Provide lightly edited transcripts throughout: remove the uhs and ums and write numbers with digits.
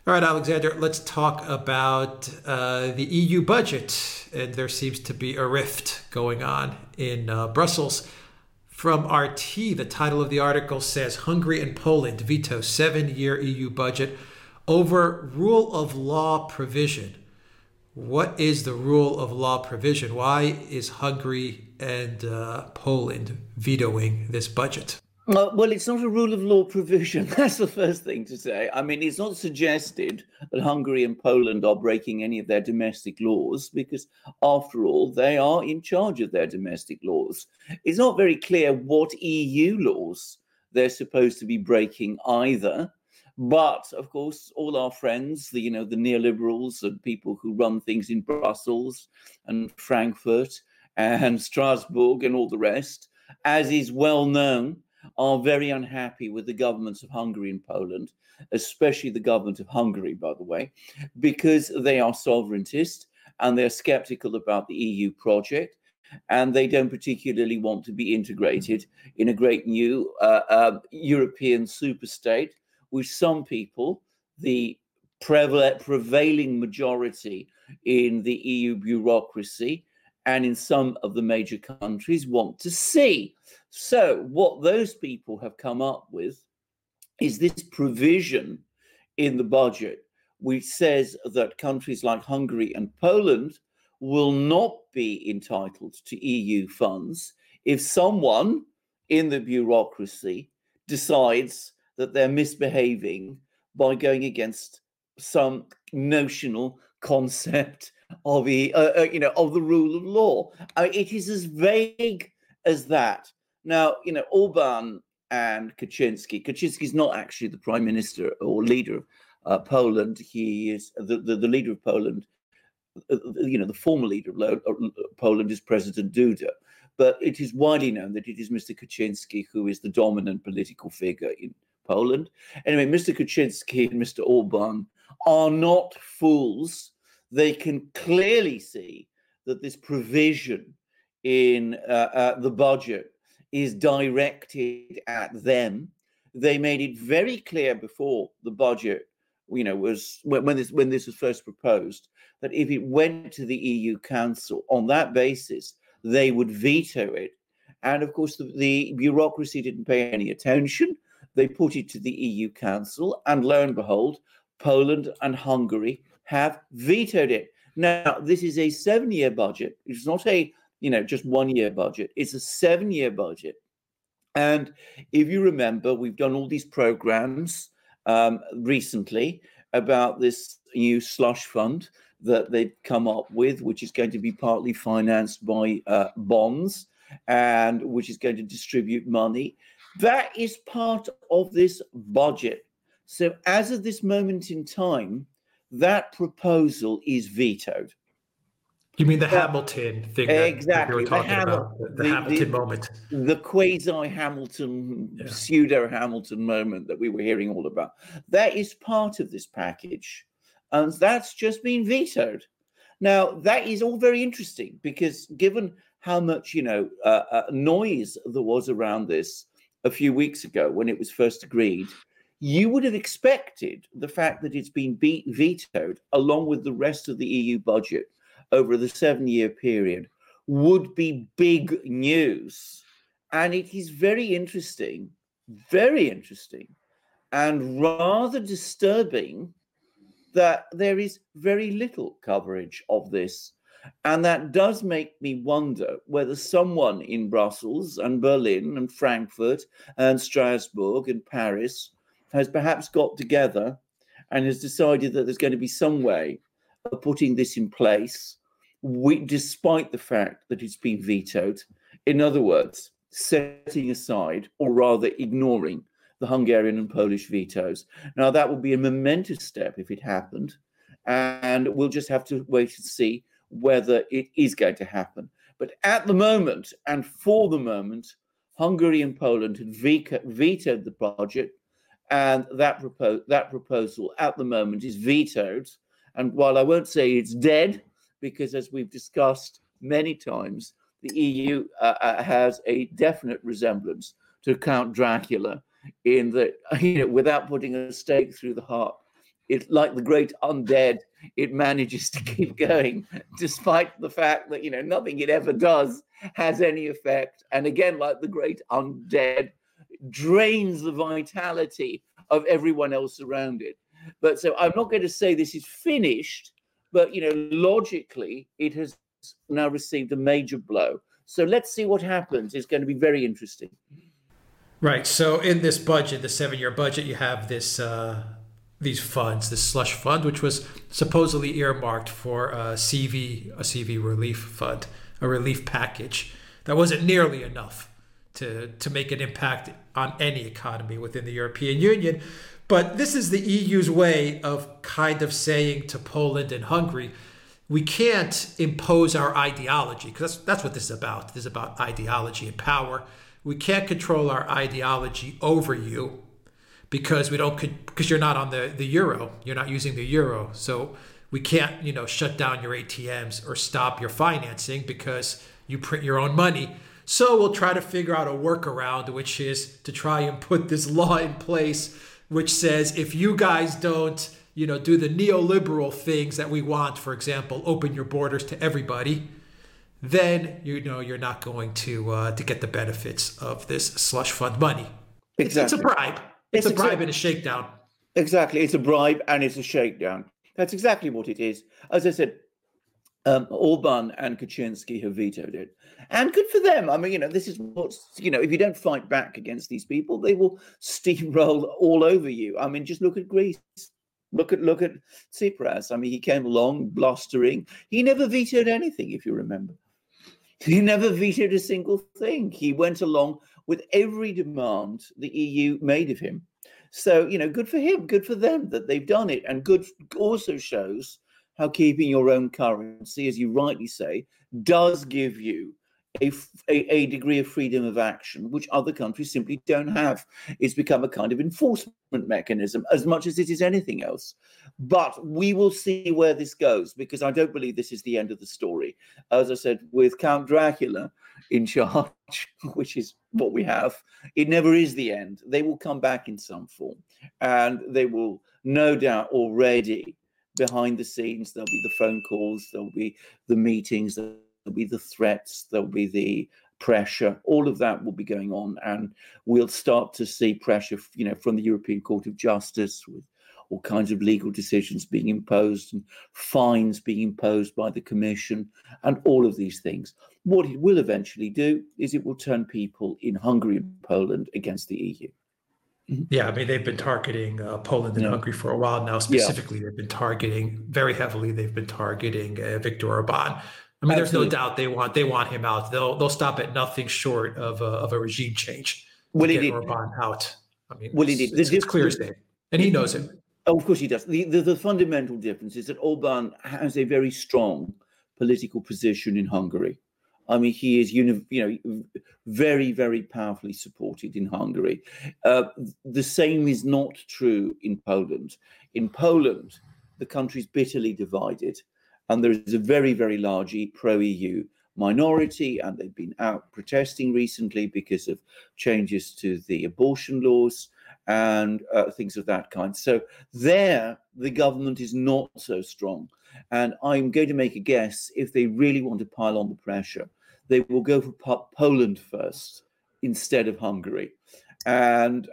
All right, Alexander, let's talk about the EU budget. And there seems to be a rift going on in Brussels. From RT, the title of the article says Hungary and Poland veto 7-year EU budget over rule of law provision. What is the rule of law provision? Why is Hungary and Poland vetoing this budget? Well, it's not a rule of law provision. That's the first thing to say. I mean, it's not suggested that Hungary and Poland are breaking any of their domestic laws because, after all, they are in charge of their domestic laws. It's not very clear what EU laws they're supposed to be breaking either. But, of course, all our friends, the neoliberals and people who run things in Brussels and Frankfurt and Strasbourg and all the rest, as is well known, are very unhappy with the governments of Hungary and Poland, especially the government of Hungary, by the way, because they are sovereigntist and they're skeptical about the EU project, and they don't particularly want to be integrated in a great new European superstate, which some people, the prevailing majority in the EU bureaucracy and in some of the major countries, want to see. So what those people have come up with is this provision in the budget which says that countries like Hungary and Poland will not be entitled to EU funds if someone in the bureaucracy decides that they're misbehaving by going against some notional concept of the rule of law. It is as vague as that. Now, Orban and Kaczynski. Kaczynski is not actually the prime minister or leader of Poland. He is the leader of Poland. The former leader of Poland is President Duda. But it is widely known that it is Mr. Kaczynski who is the dominant political figure in Poland. Anyway, Mr. Kaczynski and Mr. Orban are not fools. They can clearly see that this provision in the budget is directed at them. They made it very clear before the budget, was when this was first proposed, that if it went to the EU Council on that basis, they would veto it. And of course, the bureaucracy didn't pay any attention. They put it to the EU Council, and lo and behold, Poland and Hungary have vetoed it. Now, this is a 7-year budget. It's not a just 1-year budget. It's a 7-year budget. And if you remember, we've done all these programs recently about this new slush fund that they've come up with, which is going to be partly financed by bonds and which is going to distribute money. That is part of this budget. So as of this moment in time, that proposal is vetoed. You mean the Hamilton thing that you were talking about, the Hamilton moment? The quasi-Hamilton, pseudo-Hamilton moment that we were hearing all about. That is part of this package, and that's just been vetoed. Now, that is all very interesting because given how much, noise there was around this a few weeks ago when it was first agreed, you would have expected the fact that it's been vetoed along with the rest of the EU budget over the 7-year period would be big news. And it is very interesting, and rather disturbing that there is very little coverage of this. And that does make me wonder whether someone in Brussels and Berlin and Frankfurt and Strasbourg and Paris has perhaps got together and has decided that there's going to be some way of putting this in place, despite the fact that it's been vetoed. In other words, setting aside, or rather ignoring, the Hungarian and Polish vetoes. Now, that would be a momentous step if it happened, and we'll just have to wait and see whether it is going to happen. But at the moment, and for the moment, Hungary and Poland had vetoed the project, and that proposal at the moment is vetoed. And while I won't say it's dead, because as we've discussed many times, the EU has a definite resemblance to Count Dracula in that, without putting a stake through the heart It, like the great undead, it manages to keep going, despite the fact that, nothing it ever does has any effect. And again, like the great undead, drains the vitality of everyone else around it. But so I'm not going to say this is finished, but, logically, it has now received a major blow. So let's see what happens. It's going to be very interesting. Right. So in this budget, the 7-year budget, you have this these funds, this slush fund, which was supposedly earmarked for a CV relief fund, a relief package that wasn't nearly enough to make an impact on any economy within the European Union. But this is the EU's way of kind of saying to Poland and Hungary, we can't impose our ideology, because that's what this is about. This is about ideology and power. We can't control our ideology over you because you're not on the euro. You're not using the euro. So we can't, shut down your ATMs or stop your financing because you print your own money. So we'll try to figure out a workaround, which is to try and put this law in place, which says if you guys don't, do the neoliberal things that we want, for example, open your borders to everybody, then you're not going to get the benefits of this slush fund money. Exactly. It's a bribe. It's a bribe and a shakedown. Exactly. It's a bribe and it's a shakedown. That's exactly what it is. As I said, Orban and Kaczynski have vetoed it. And good for them. I mean, this is what's, if you don't fight back against these people, they will steamroll all over you. I mean, just look at Greece. Look at Tsipras. I mean, he came along blustering. He never vetoed anything, if you remember. He never vetoed a single thing. He went along with every demand the EU made of him. So, good for him, good for them that they've done it. And good also shows how keeping your own currency, as you rightly say, does give you a degree of freedom of action, which other countries simply don't have. It's become a kind of enforcement mechanism as much as it is anything else. But we will see where this goes, because I don't believe this is the end of the story. As I said, with Count Dracula in charge, which is what we have, it never is the end. They will come back in some form, and they will no doubt already behind the scenes, there'll be the phone calls, there'll be the meetings, there'll be the threats, there'll be the pressure. All of that will be going on, and we'll start to see pressure, from the European Court of Justice, with all kinds of legal decisions being imposed and fines being imposed by the Commission, and all of these things. What it will eventually do is it will turn people in Hungary and Poland against the EU. Yeah, I mean, they've been targeting Poland and Hungary for a while now. Specifically, they've been targeting very heavily. They've been targeting Viktor Orban. I mean, there's no doubt they want him out. They'll stop at nothing short of a regime change to get Orban out. I mean, it's clear as day, and he knows it. Oh, of course he does. The fundamental difference is that Orban has a very strong political position in Hungary. I mean, he is, very, very powerfully supported in Hungary. The same is not true in Poland. In Poland, the country is bitterly divided, and there is a very, very large pro-EU minority, and they've been out protesting recently because of changes to the abortion laws and things of that kind. So there, the government is not so strong. And I'm going to make a guess, if they really want to pile on the pressure, they will go for Poland first instead of Hungary. And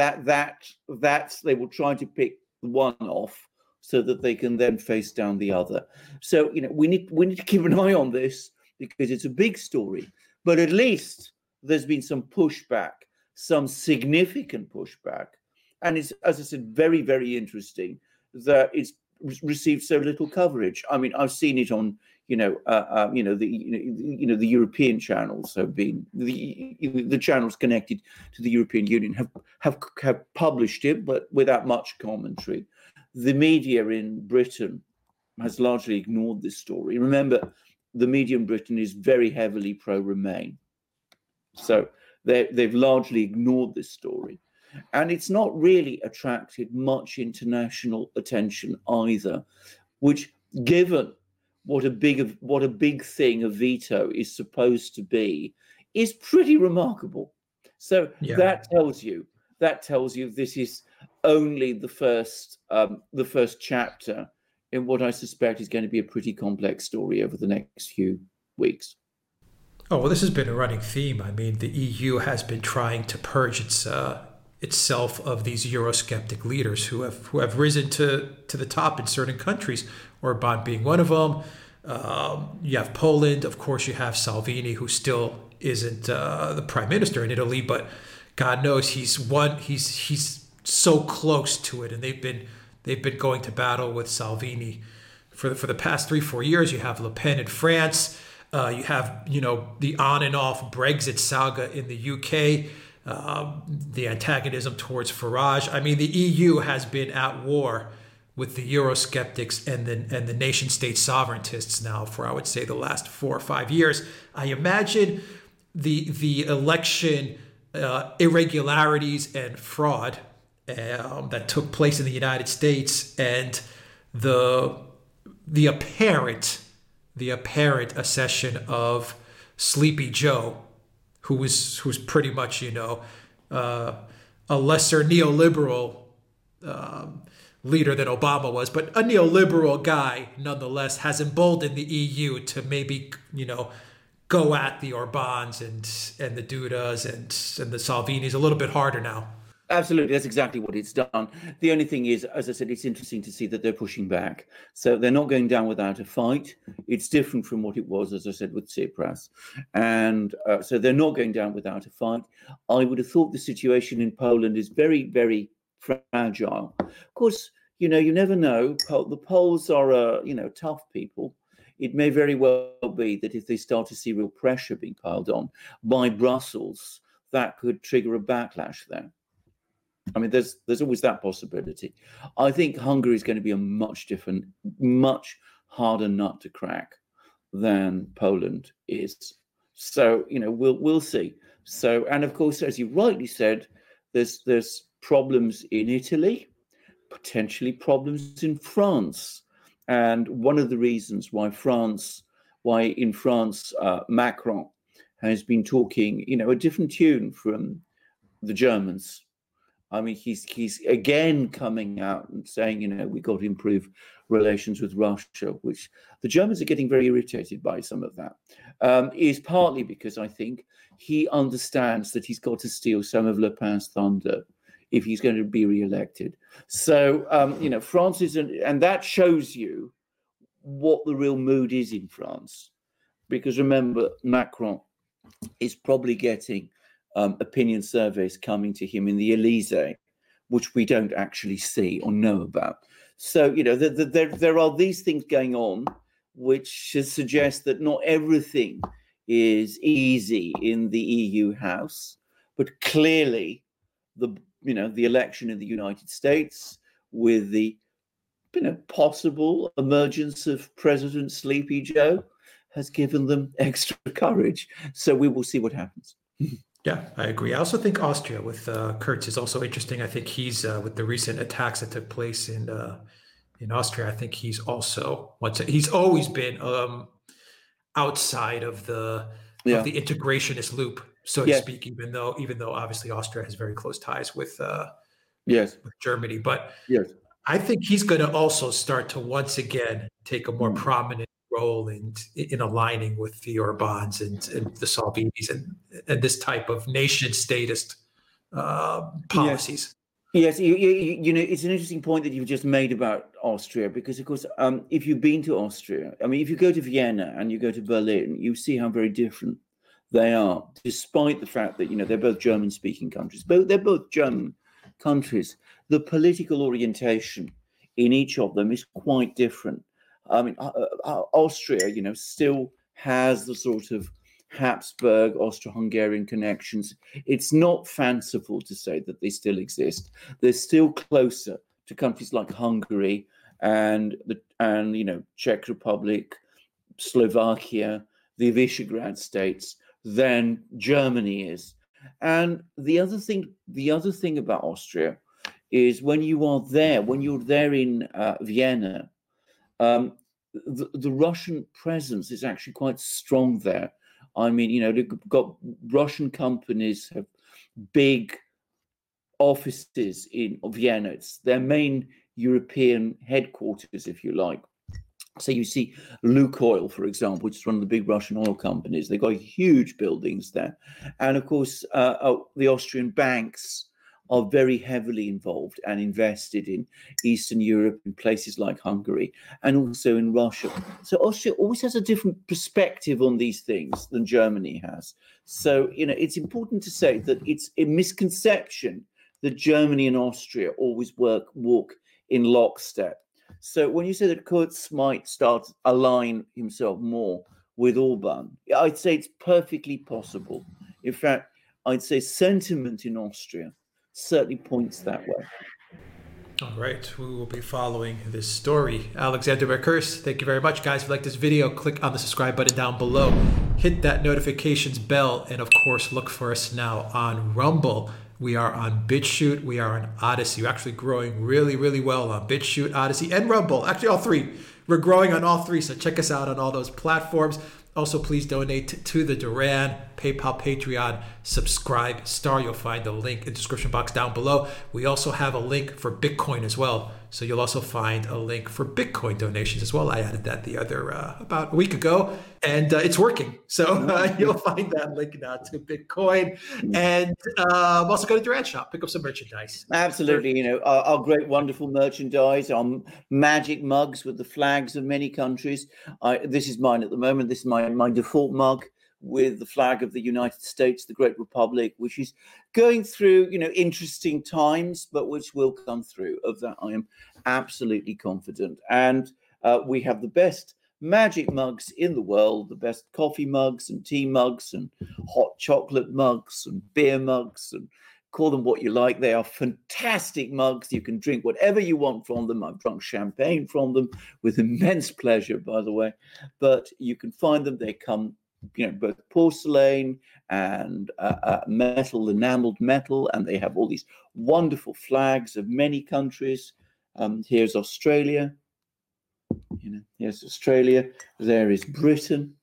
that's they will try to pick one off so that they can then face down the other. So, we need to keep an eye on this, because it's a big story. But at least there's been some pushback, some significant pushback. And it's, as I said, very, very interesting that it's received so little coverage. I mean, I've seen it on, the European channels have been, the channels connected to the European Union have published it, but without much commentary. The media in Britain has largely ignored this story. Remember, the media in Britain is very heavily pro-Remain. So they've largely ignored this story. And it's not really attracted much international attention either, which, given what a big thing a veto is supposed to be, is pretty remarkable. So that tells you that tells you this is only the first chapter in what I suspect is going to be a pretty complex story over the next few weeks. Oh, well, this has been a running theme. I mean, the EU has been trying to purge itself of these Eurosceptic leaders who have risen to the top in certain countries, Orban being one of them. You have Poland, of course. You have Salvini, who still isn't the prime minister in Italy, but God knows he's so close to it, and they've been going to battle with Salvini for the past 3-4 years. You have Le Pen in France. You have, the on and off Brexit saga in the UK, the antagonism towards Farage. I mean, the EU has been at war with the Eurosceptics and the nation state sovereigntists now for, I would say, the last 4 or 5 years. I imagine the election irregularities and fraud that took place in the United States and the apparent accession of Sleepy Joe, who's pretty much a lesser neoliberal leader than Obama was, but a neoliberal guy nonetheless, has emboldened the EU to maybe go at the Orbans and the Dudas and the Salvinis a little bit harder now. Absolutely, that's exactly what it's done. The only thing is, as I said, it's interesting to see that they're pushing back. So they're not going down without a fight. It's different from what it was, as I said, with Tsipras. And so they're not going down without a fight. I would have thought the situation in Poland is very, very fragile. Of course, you never know. The Poles are, tough people. It may very well be that if they start to see real pressure being piled on by Brussels, that could trigger a backlash there. I mean, there's always that possibility. I think Hungary is going to be a much harder nut to crack than Poland is. So, we'll see. So, and of course, as you rightly said, there's problems in Italy, potentially problems in France. And one of the reasons why in France, Macron has been talking, a different tune from the Germans. I mean, he's again coming out and saying, we got to improve relations with Russia, which the Germans are getting very irritated by some of that, is partly because I think he understands that he's got to steal some of Le Pen's thunder if he's going to be re-elected. So, France and that shows you what the real mood is in France. Because remember, Macron is probably getting opinion surveys coming to him in the Elysee, which we don't actually see or know about. So, there are these things going on, which suggest that not everything is easy in the EU House, but clearly the election in the United States with the possible emergence of President Sleepy Joe has given them extra courage. So we will see what happens. Yeah, I agree. I also think Austria with Kurz is also interesting. I think he's with the recent attacks that took place in Austria. I think he's always been outside of the integrationist loop, so to speak. Even though obviously Austria has very close ties with Germany, but I think he's going to also start to once again take a more prominent role in aligning with the Orbans and the Salvinis and this type of nation-statist policies. Yes, it's an interesting point that you've just made about Austria, because, of course, if you've been to Austria, I mean, if you go to Vienna and you go to Berlin, you see how very different they are, despite the fact that, they're both German-speaking countries. They're both German countries. The political orientation in each of them is quite different. I mean, Austria, still has the sort of Habsburg, Austro-Hungarian connections. It's not fanciful to say that they still exist. They're still closer to countries like Hungary and Czech Republic, Slovakia, the Visegrad states than Germany is. And the other thing about Austria is when you're there in Vienna, the Russian presence is actually quite strong there. I mean, they've got Russian companies have big offices in Vienna. It's their main European headquarters, if you like. So you see Lukoil, for example, which is one of the big Russian oil companies. They've got huge buildings there. And of course, the Austrian banks are very heavily involved and invested in Eastern Europe, in places like Hungary, and also in Russia. So Austria always has a different perspective on these things than Germany has. So, it's important to say that it's a misconception that Germany and Austria always walk in lockstep. So when you say that Kurz might start align himself more with Orban, I'd say it's perfectly possible. In fact, I'd say sentiment in Austria certainly points that way. All right, we will be following this story. Alexander Mercurs, thank you very much, guys. If you like this video, click on the subscribe button down below. Hit that notifications bell, and of course, look for us now on Rumble. We are on BitChute. We are on Odyssey. We're actually growing really, really well on BitChute, Odyssey, and Rumble. Actually, all three. We're growing on all three, so check us out on all those platforms. Also, please donate to the Duran, PayPal, Patreon, subscribe, star. You'll find the link in the description box down below. We also have a link for Bitcoin as well. So you'll also find a link for Bitcoin donations as well. I added that the other about a week ago, and it's working. So you'll find that link now to Bitcoin. And also go to Duran Shop, pick up some merchandise. Absolutely. Our great, wonderful merchandise, our magic mugs with the flags of many countries. This is mine at the moment. This is my default mug with the flag of the United States, the Great Republic, which is going through, interesting times, but which will come through. Of that, I am absolutely confident. And we have the best magic mugs in the world, the best coffee mugs and tea mugs and hot chocolate mugs and beer mugs, and call them what you like. They are fantastic mugs. You can drink whatever you want from them. I've drunk champagne from them with immense pleasure, by the way. But you can find them. They come both porcelain and metal, enameled metal, and they have all these wonderful flags of many countries. Here's Australia. Here's Australia. There is Britain.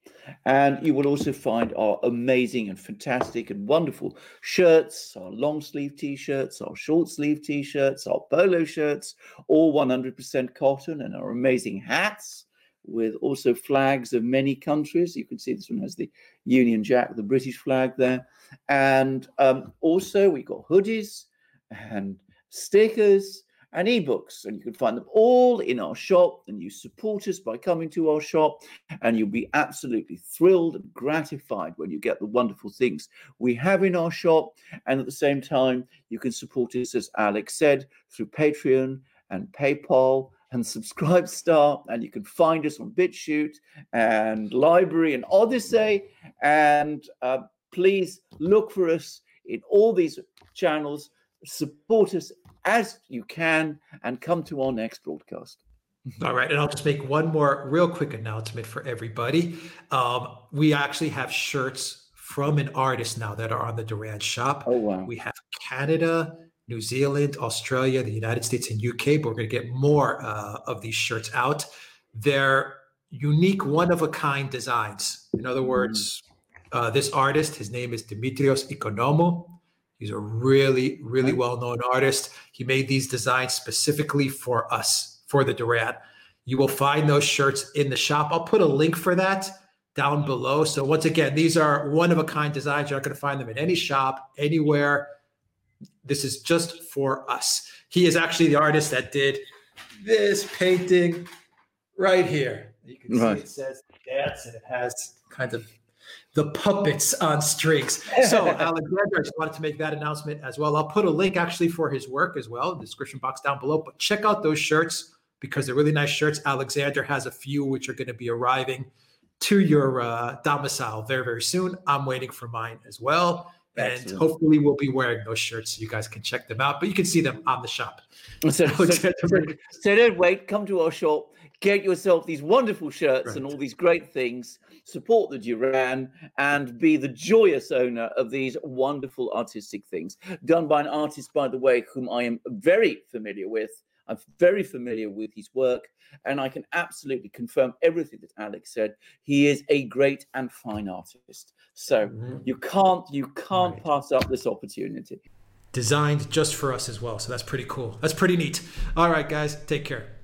And you will also find our amazing and fantastic and wonderful shirts, our long sleeve T-shirts, our short sleeve T-shirts, our polo shirts, all 100% cotton, and our amazing hats with also flags of many countries. You can see this one has the Union Jack, the British flag there. And also we got hoodies and stickers and ebooks, and you can find them all in our shop. And you support us by coming to our shop, and you'll be absolutely thrilled and gratified when you get the wonderful things we have in our shop. And at the same time, you can support us, as Alex said, through Patreon and PayPal and Subscribestar, and you can find us on BitChute and Library and Odyssey. And please look for us in all these channels. Support us as you can, and come to our next broadcast. All right, and I'll just make one more real quick announcement for everybody. We actually have shirts from an artist now that are on the Duran Shop. Oh, wow. We have Canada, New Zealand, Australia, the United States, and UK, but we're going to get more of these shirts out. They're unique, one-of-a-kind designs. In other words, this artist, his name is Dimitrios Economou. He's a really, really well-known artist. He made these designs specifically for us, for the Duran. You will find those shirts in the shop. I'll put a link for that down below. So once again, these are one-of-a-kind designs. You're not going to find them in any shop, anywhere. This is just for us. He is actually the artist that did this painting right here. You can see it says dance, and it has kind of the puppets on strings. So Alexander, I just wanted to make that announcement as well. I'll put a link actually for his work as well in the description box down below. But check out those shirts because they're really nice shirts. Alexander has a few which are going to be arriving to your domicile very, very soon. I'm waiting for mine as well. Excellent. And hopefully we'll be wearing those shirts so you guys can check them out. But you can see them on the shop. So don't wait. Come to our shop. Get yourself these wonderful shirts and all these great things. Support the Duran and be the joyous owner of these wonderful artistic things done by an artist, by the way, whom I am very familiar with. I'm very familiar with his work, and I can absolutely confirm everything that Alex said. He is a great and fine artist. So you can't pass up this opportunity. designed just for us as well. So that's pretty cool. That's pretty neat. All right, guys, take care.